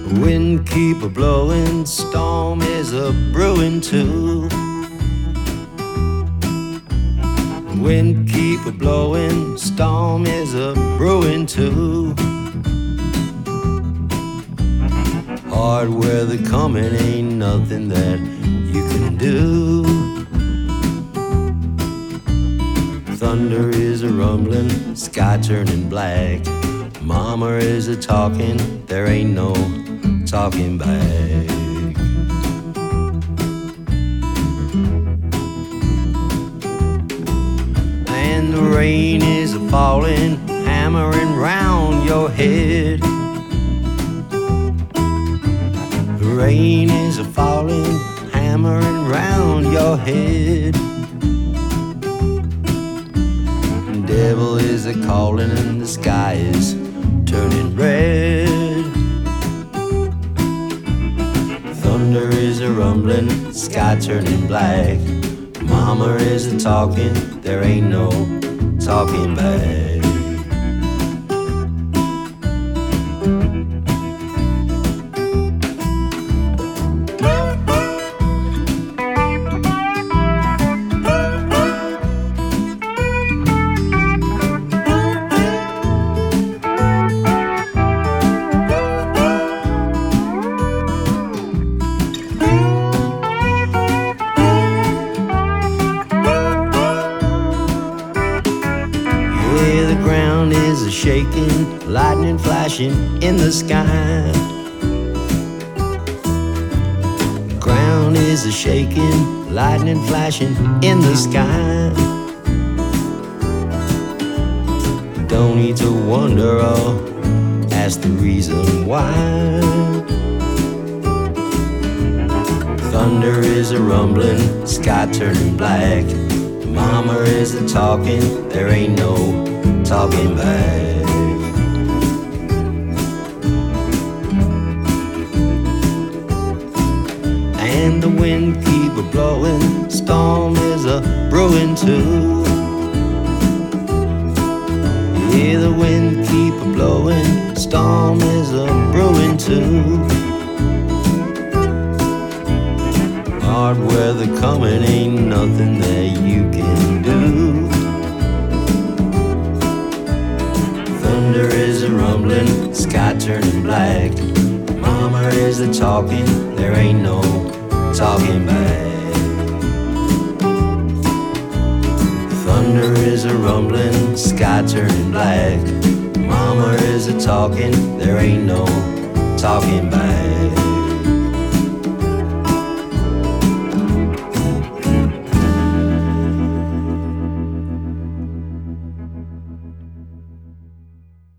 Wind keep a blowing, storm is a brewing too. Wind keep a blowing, storm is a brewing too. Hard weather coming, ain't nothing that you can do. Thunder is a rumbling, sky turning black. Mama is a talking, there ain't no talking back. And the rain is a falling, hammering round your head. The rain is a falling, hammering round your head. The devil is a calling and the sky is turning red. Thunder is a rumbling, sky turning black. Mama is a talking, there ain't no talking back. The ground is a shaking, lightning flashing in the sky. The ground is a shaking, lightning flashing in the sky. Don't need to wonder or ask the reason why. Thunder is a rumbling, sky turning black. Mama is a talking, there ain't no talking back. And the wind keep a blowing, storm is a brewing too. Yeah, the wind keep a blowing, storm is a brewing too. Hard weather coming, ain't nothing that you can do. Thunder is a rumbling, sky turning black. Mama is a talking, there ain't no talking back. Thunder is a rumbling, sky turning black. Mama is a talking, there ain't no talking back.